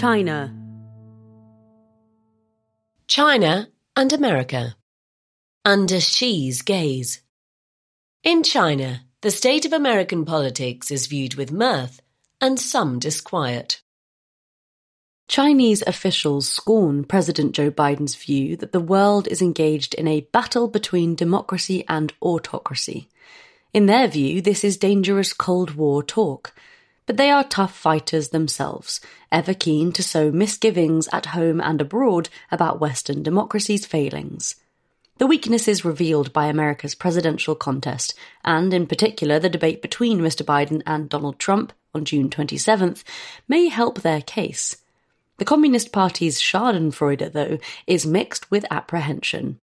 China. China and America. Under Xi's gaze. In China, the state of American politics is viewed with mirth and some disquiet. Chinese officials scorn President Joe Biden's view that the world is engaged in a battle between democracy and autocracy. In their view, this is dangerous Cold War talk. But they are tough fighters themselves, ever keen to sow misgivings at home and abroad about Western democracy's failings. The weaknesses revealed by America's presidential contest, and in particular the debate between Mr. Biden and Donald Trump on June 27th, may help their case. The Communist Party's schadenfreude, though, is mixed with apprehension.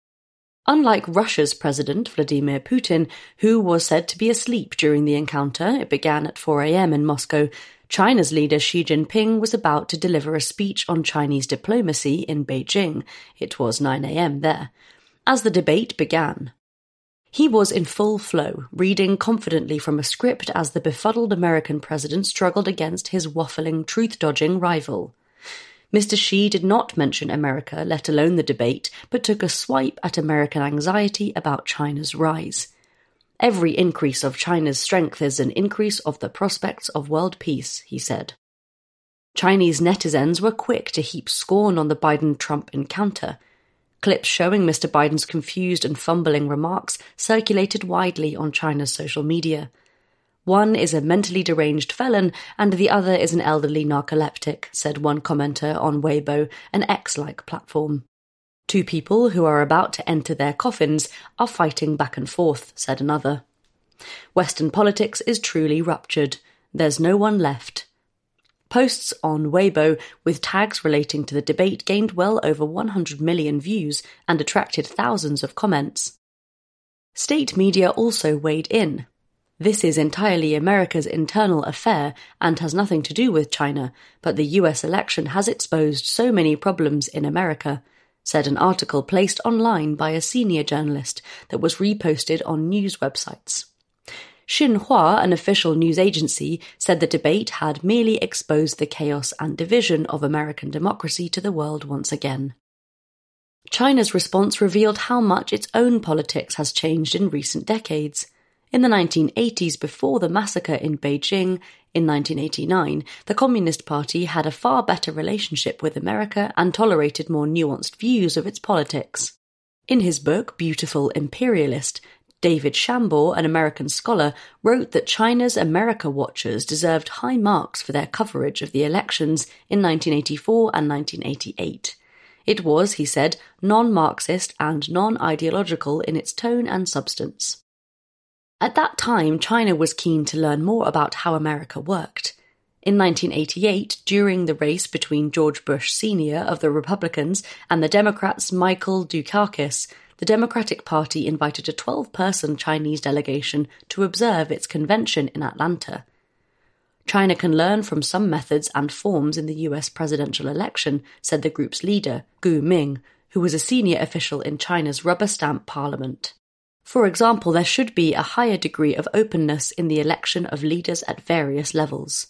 Unlike Russia's President Vladimir Putin, who was said to be asleep during the encounter, it began at 4 a.m. in Moscow, China's leader Xi Jinping was about to deliver a speech on Chinese diplomacy in Beijing. It was 9 a.m. there, as the debate began. He was in full flow, reading confidently from a script as the befuddled American president struggled against his waffling, truth-dodging rival. Mr. Xi did not mention America, let alone the debate, but took a swipe at American anxiety about China's rise. Every increase of China's strength is an increase of the prospects of world peace, he said. Chinese netizens were quick to heap scorn on the Biden-Trump encounter. Clips showing Mr. Biden's confused and fumbling remarks circulated widely on China's social media. One is a mentally deranged felon and the other is an elderly narcoleptic, said one commenter on Weibo, an X-like platform. Two people who are about to enter their coffins are fighting back and forth, said another. Western politics is truly ruptured. There's no one left. Posts on Weibo with tags relating to the debate gained well over 100 million views and attracted thousands of comments. State media also weighed in. This is entirely America's internal affair and has nothing to do with China, but the US election has exposed so many problems in America, said an article placed online by a senior journalist that was reposted on news websites. Xinhua, an official news agency, said the debate had merely exposed the chaos and division of American democracy to the world once again. China's response revealed how much its own politics has changed in recent decades. In the 1980s, before the massacre in Beijing in 1989, the Communist Party had a far better relationship with America and tolerated more nuanced views of its politics. In his book, Beautiful Imperialist, David Shambaugh, an American scholar, wrote that China's America watchers deserved high marks for their coverage of the elections in 1984 and 1988. It was, he said, non-Marxist and non-ideological in its tone and substance. At that time, China was keen to learn more about how America worked. In 1988, during the race between George Bush Sr. of the Republicans and the Democrats' Michael Dukakis, the Democratic Party invited a 12-person Chinese delegation to observe its convention in Atlanta. China can learn from some methods and forms in the US presidential election, said the group's leader, Gu Ming, who was a senior official in China's rubber stamp parliament. For example, there should be a higher degree of openness in the election of leaders at various levels.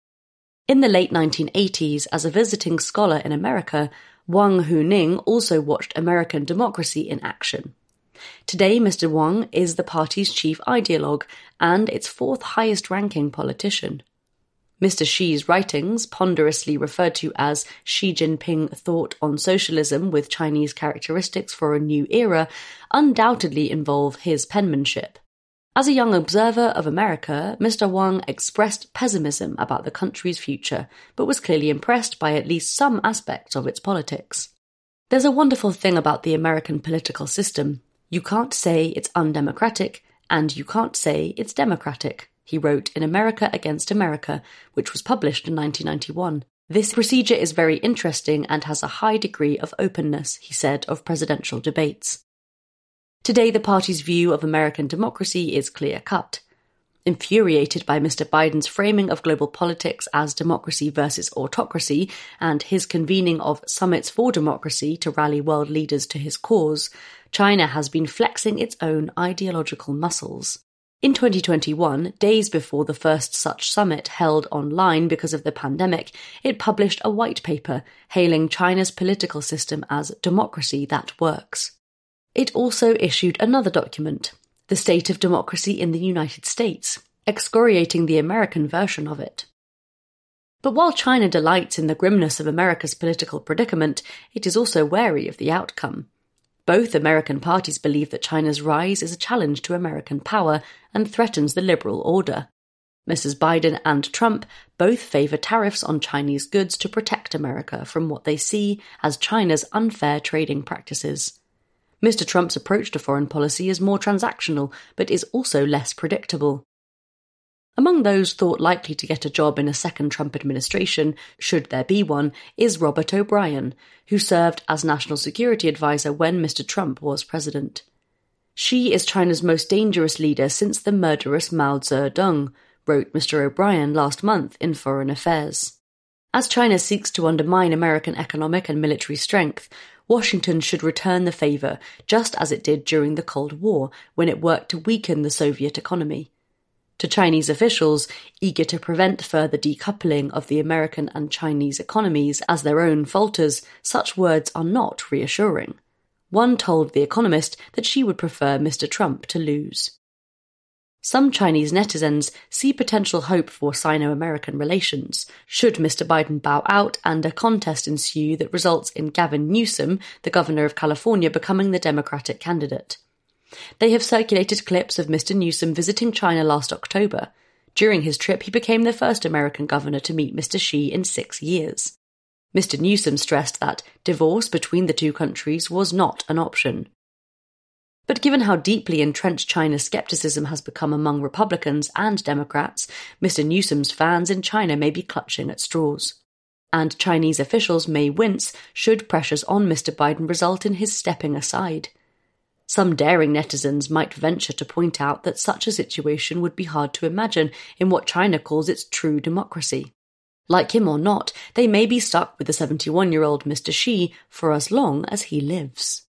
In the late 1980s, as a visiting scholar in America, Wang Huning also watched American democracy in action. Today, Mr. Wang is the party's chief ideologue and its fourth highest-ranking politician. Mr. Xi's writings, ponderously referred to as Xi Jinping Thought on Socialism with Chinese Characteristics for a New Era, undoubtedly involve his penmanship. As a young observer of America, Mr. Wang expressed pessimism about the country's future, but was clearly impressed by at least some aspects of its politics. There's a wonderful thing about the American political system. You can't say it's undemocratic, and you can't say it's democratic, he wrote in America Against America, which was published in 1991. This procedure is very interesting and has a high degree of openness, he said of presidential debates. Today, the party's view of American democracy is clear-cut. Infuriated by Mr. Biden's framing of global politics as democracy versus autocracy and his convening of summits for democracy to rally world leaders to his cause, China has been flexing its own ideological muscles. In 2021, days before the first such summit held online because of the pandemic, it published a white paper hailing China's political system as democracy that works. It also issued another document, The State of Democracy in the United States, excoriating the American version of it. But while China delights in the grimness of America's political predicament, it is also wary of the outcome. Both American parties believe that China's rise is a challenge to American power and threatens the liberal order. Mrs. Biden and Trump both favour tariffs on Chinese goods to protect America from what they see as China's unfair trading practices. Mr. Trump's approach to foreign policy is more transactional, but is also less predictable. Among those thought likely to get a job in a second Trump administration, should there be one, is Robert O'Brien, who served as National Security Advisor when Mr. Trump was president. She is China's most dangerous leader since the murderous Mao Zedong, wrote Mr. O'Brien last month in Foreign Affairs. As China seeks to undermine American economic and military strength, Washington should return the favour, just as it did during the Cold War, when it worked to weaken the Soviet economy. To Chinese officials, eager to prevent further decoupling of the American and Chinese economies as their own falters, such words are not reassuring. One told The Economist that she would prefer Mr. Trump to lose. Some Chinese netizens see potential hope for Sino-American relations, should Mr. Biden bow out and a contest ensue that results in Gavin Newsom, the governor of California, becoming the Democratic candidate. They have circulated clips of Mr. Newsom visiting China last October. During his trip, he became the first American governor to meet Mr. Xi in 6 years. Mr. Newsom stressed that divorce between the two countries was not an option. But given how deeply entrenched China's skepticism has become among Republicans and Democrats, Mr. Newsom's fans in China may be clutching at straws. And Chinese officials may wince should pressures on Mr. Biden result in his stepping aside. Some daring netizens might venture to point out that such a situation would be hard to imagine in what China calls its true democracy. Like him or not, they may be stuck with the 71-year-old Mr. Xi for as long as he lives.